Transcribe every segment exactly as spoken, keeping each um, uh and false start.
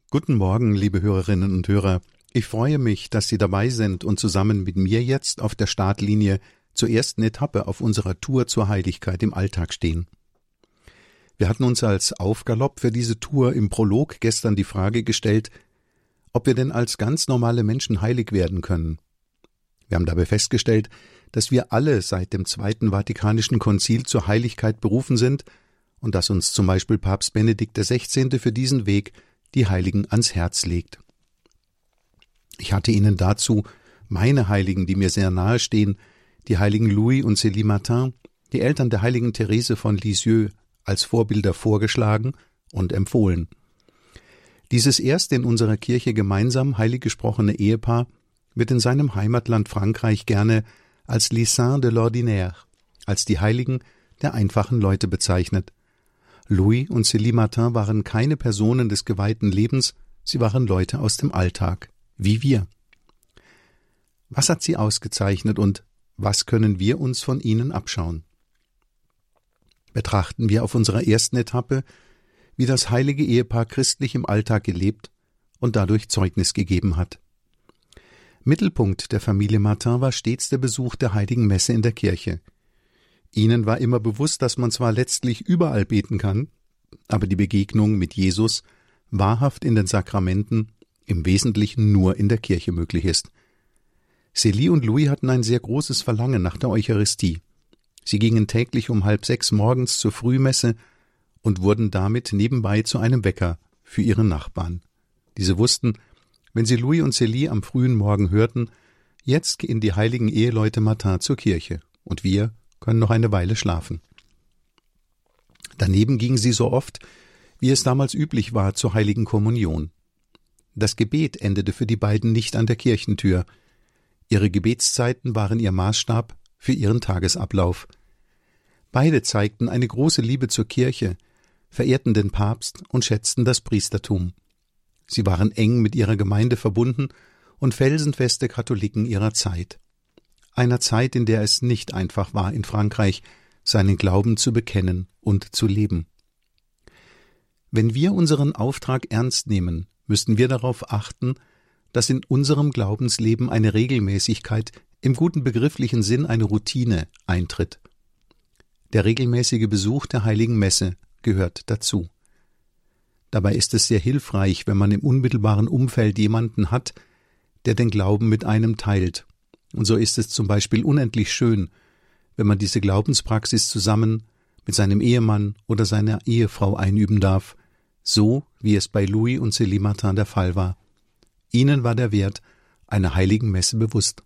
Guten Morgen, liebe Hörerinnen und Hörer. Ich freue mich, dass Sie dabei sind und zusammen mit mir jetzt auf der Startlinie zur ersten Etappe auf unserer Tour zur Heiligkeit im Alltag stehen. Wir hatten uns als Aufgalopp für diese Tour im Prolog gestern die Frage gestellt, ob wir denn als ganz normale Menschen heilig werden können. Wir haben dabei festgestellt, dass wir alle seit dem Zweiten Vatikanischen Konzil zur Heiligkeit berufen sind und dass uns zum Beispiel Papst Benedikt der Sechzehnte für diesen Weg die Heiligen ans Herz legt. Ich hatte Ihnen dazu meine Heiligen, die mir sehr nahe stehen, die Heiligen Louis und Célie Martin, die Eltern der Heiligen Therese von Lisieux, als Vorbilder vorgeschlagen und empfohlen. Dieses erst in unserer Kirche gemeinsam heilig gesprochene Ehepaar wird in seinem Heimatland Frankreich gerne als les Saints de l'Ordinaire, als die Heiligen der einfachen Leute bezeichnet. Louis und Célie Martin waren keine Personen des geweihten Lebens, sie waren Leute aus dem Alltag, wie wir. Was hat sie ausgezeichnet und was können wir uns von ihnen abschauen? Betrachten wir auf unserer ersten Etappe, wie das heilige Ehepaar christlich im Alltag gelebt und dadurch Zeugnis gegeben hat. Mittelpunkt der Familie Martin war stets der Besuch der heiligen Messe in der Kirche. Ihnen war immer bewusst, dass man zwar letztlich überall beten kann, aber die Begegnung mit Jesus wahrhaft in den Sakramenten im Wesentlichen nur in der Kirche möglich ist. Célie und Louis hatten ein sehr großes Verlangen nach der Eucharistie. Sie gingen täglich um halb sechs morgens zur Frühmesse und wurden damit nebenbei zu einem Wecker für ihre Nachbarn. Diese wussten, wenn sie Louis und Célie am frühen Morgen hörten, jetzt gehen die heiligen Eheleute Martin zur Kirche und wir können noch eine Weile schlafen. Daneben gingen sie so oft, wie es damals üblich war, zur heiligen Kommunion. Das Gebet endete für die beiden nicht an der Kirchentür. Ihre Gebetszeiten waren ihr Maßstab für ihren Tagesablauf. Beide zeigten eine große Liebe zur Kirche, verehrten den Papst und schätzten das Priestertum. Sie waren eng mit ihrer Gemeinde verbunden und felsenfeste Katholiken ihrer Zeit. Einer Zeit, in der es nicht einfach war, in Frankreich seinen Glauben zu bekennen und zu leben. Wenn wir unseren Auftrag ernst nehmen, müssten wir darauf achten, dass in unserem Glaubensleben eine Regelmäßigkeit, im guten begrifflichen Sinn eine Routine, eintritt. Der regelmäßige Besuch der heiligen Messe gehört dazu. Dabei ist es sehr hilfreich, wenn man im unmittelbaren Umfeld jemanden hat, der den Glauben mit einem teilt. Und so ist es zum Beispiel unendlich schön, wenn man diese Glaubenspraxis zusammen mit seinem Ehemann oder seiner Ehefrau einüben darf, so wie es bei Louis und Célie Martin der Fall war. Ihnen war der Wert einer heiligen Messe bewusst.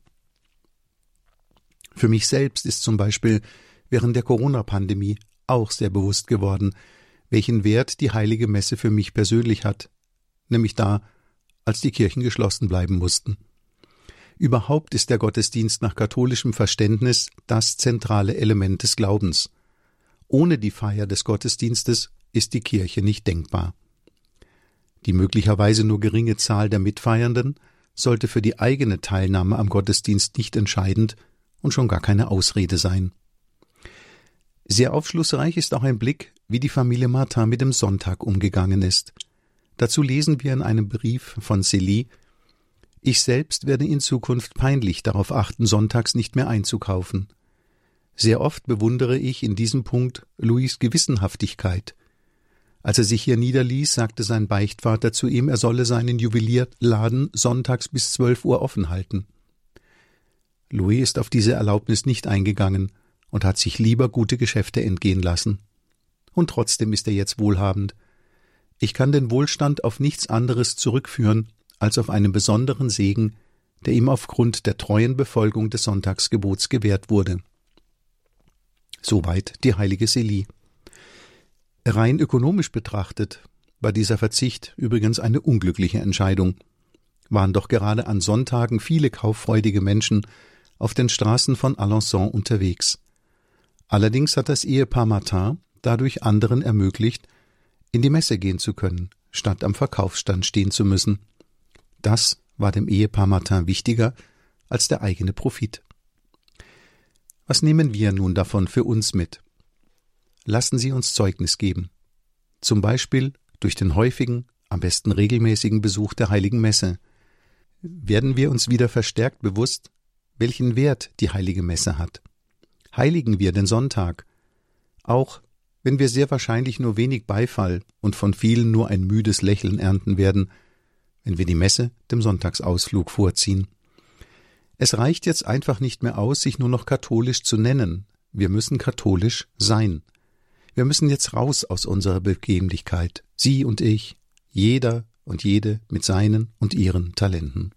Für mich selbst ist zum Beispiel während der Corona-Pandemie auch sehr bewusst geworden, welchen Wert die heilige Messe für mich persönlich hat, nämlich da, als die Kirchen geschlossen bleiben mussten. Überhaupt ist der Gottesdienst nach katholischem Verständnis das zentrale Element des Glaubens. Ohne die Feier des Gottesdienstes ist die Kirche nicht denkbar. Die möglicherweise nur geringe Zahl der Mitfeiernden sollte für die eigene Teilnahme am Gottesdienst nicht entscheidend und schon gar keine Ausrede sein. Sehr aufschlussreich ist auch ein Blick, wie die Familie Martin mit dem Sonntag umgegangen ist. Dazu lesen wir in einem Brief von Célie: Ich selbst werde in Zukunft peinlich darauf achten, sonntags nicht mehr einzukaufen. Sehr oft bewundere ich in diesem Punkt Louis' Gewissenhaftigkeit. Als er sich hier niederließ, sagte sein Beichtvater zu ihm, er solle seinen Juwelierladen sonntags bis zwölf Uhr offen halten. Louis ist auf diese Erlaubnis nicht eingegangen und hat sich lieber gute Geschäfte entgehen lassen. Und trotzdem ist er jetzt wohlhabend. Ich kann den Wohlstand auf nichts anderes zurückführen, als auf einen besonderen Segen, der ihm aufgrund der treuen Befolgung des Sonntagsgebots gewährt wurde. Soweit die heilige Célie. Rein ökonomisch betrachtet war dieser Verzicht übrigens eine unglückliche Entscheidung. Waren doch gerade an Sonntagen viele kauffreudige Menschen auf den Straßen von Alençon unterwegs. Allerdings hat das Ehepaar Martin dadurch anderen ermöglicht, in die Messe gehen zu können, statt am Verkaufsstand stehen zu müssen. Das war dem Ehepaar Martin wichtiger als der eigene Profit. Was nehmen wir nun davon für uns mit? Lassen Sie uns Zeugnis geben. Zum Beispiel durch den häufigen, am besten regelmäßigen Besuch der Heiligen Messe. Werden wir uns wieder verstärkt bewusst, welchen Wert die Heilige Messe hat. Heiligen wir den Sonntag, auch wenn wir sehr wahrscheinlich nur wenig Beifall und von vielen nur ein müdes Lächeln ernten werden, wenn wir die Messe dem Sonntagsausflug vorziehen. Es reicht jetzt einfach nicht mehr aus, sich nur noch katholisch zu nennen. Wir müssen katholisch sein. Wir müssen jetzt raus aus unserer Bequemlichkeit, Sie und ich, jeder und jede mit seinen und ihren Talenten.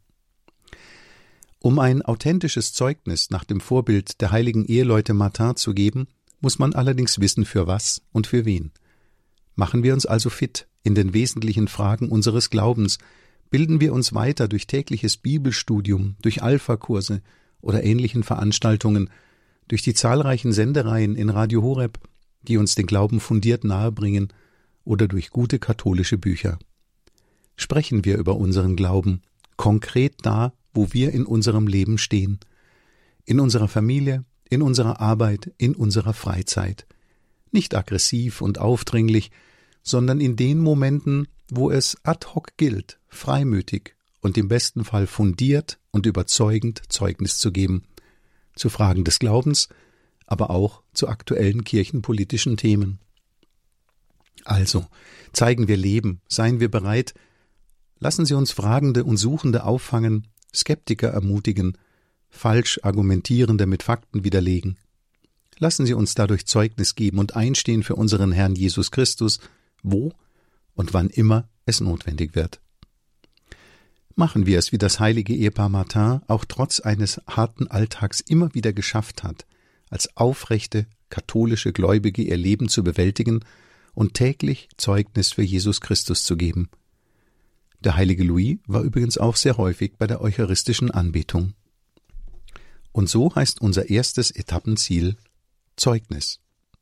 Um ein authentisches Zeugnis nach dem Vorbild der heiligen Eheleute Martin zu geben, muss man allerdings wissen, für was und für wen. Machen wir uns also fit in den wesentlichen Fragen unseres Glaubens, bilden wir uns weiter durch tägliches Bibelstudium, durch Alpha-Kurse oder ähnlichen Veranstaltungen, durch die zahlreichen Sendereien in Radio Horeb, die uns den Glauben fundiert nahebringen, oder durch gute katholische Bücher. Sprechen wir über unseren Glauben, konkret da, wo wir in unserem Leben stehen, in unserer Familie, in unserer Arbeit, in unserer Freizeit. Nicht aggressiv und aufdringlich, sondern in den Momenten, wo es ad hoc gilt, freimütig und im besten Fall fundiert und überzeugend Zeugnis zu geben, zu Fragen des Glaubens, aber auch zu aktuellen kirchenpolitischen Themen. Also, zeigen wir Leben, seien wir bereit, lassen Sie uns Fragende und Suchende auffangen, Skeptiker ermutigen, falsch Argumentierende mit Fakten widerlegen. Lassen Sie uns dadurch Zeugnis geben und einstehen für unseren Herrn Jesus Christus, wo und wann immer es notwendig wird. Machen wir es, wie das heilige Ehepaar Martin auch trotz eines harten Alltags immer wieder geschafft hat, als aufrechte, katholische Gläubige ihr Leben zu bewältigen und täglich Zeugnis für Jesus Christus zu geben. Der heilige Louis war übrigens auch sehr häufig bei der eucharistischen Anbetung. Und so heißt unser erstes Etappenziel Zeugnis.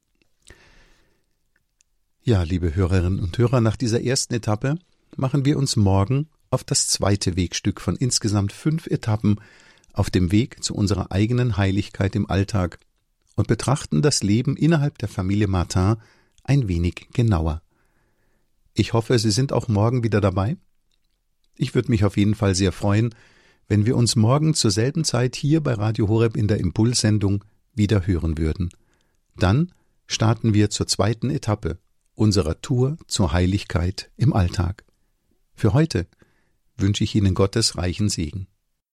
Ja, liebe Hörerinnen und Hörer, nach dieser ersten Etappe machen wir uns morgen auf das zweite Wegstück von insgesamt fünf Etappen auf dem Weg zu unserer eigenen Heiligkeit im Alltag und betrachten das Leben innerhalb der Familie Martin ein wenig genauer. Ich hoffe, Sie sind auch morgen wieder dabei. Ich würde mich auf jeden Fall sehr freuen, wenn wir uns morgen zur selben Zeit hier bei Radio Horeb in der Impulssendung wieder hören würden. Dann starten wir zur zweiten Etappe unserer Tour zur Heiligkeit im Alltag. Für heute wünsche ich Ihnen Gottes reichen Segen.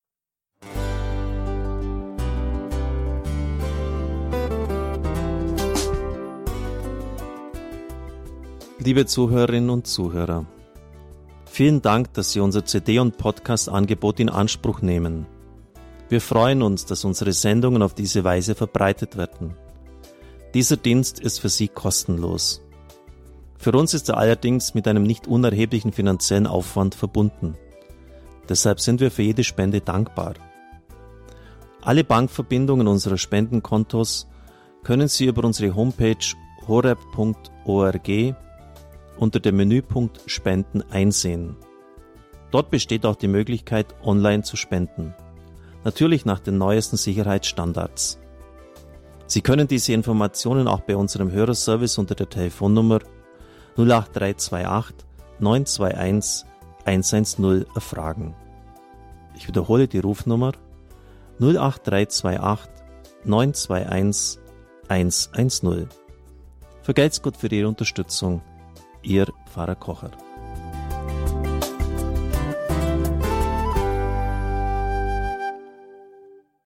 Liebe Zuhörerinnen und Zuhörer, vielen Dank, dass Sie unser C D- und Podcast-Angebot in Anspruch nehmen. Wir freuen uns, dass unsere Sendungen auf diese Weise verbreitet werden. Dieser Dienst ist für Sie kostenlos. Für uns ist er allerdings mit einem nicht unerheblichen finanziellen Aufwand verbunden. Deshalb sind wir für jede Spende dankbar. Alle Bankverbindungen unserer Spendenkontos können Sie über unsere Homepage horeb punkt org unter dem Menüpunkt Spenden einsehen. Dort besteht auch die Möglichkeit, online zu spenden. Natürlich nach den neuesten Sicherheitsstandards. Sie können diese Informationen auch bei unserem Hörerservice unter der Telefonnummer null acht drei zwei acht neun zwei eins eins eins null erfragen. Ich wiederhole die Rufnummer null acht drei zwei acht neun zwei eins eins eins null. Vergelt's Gott für Ihre Unterstützung. Ihr Pfarrer Kocher.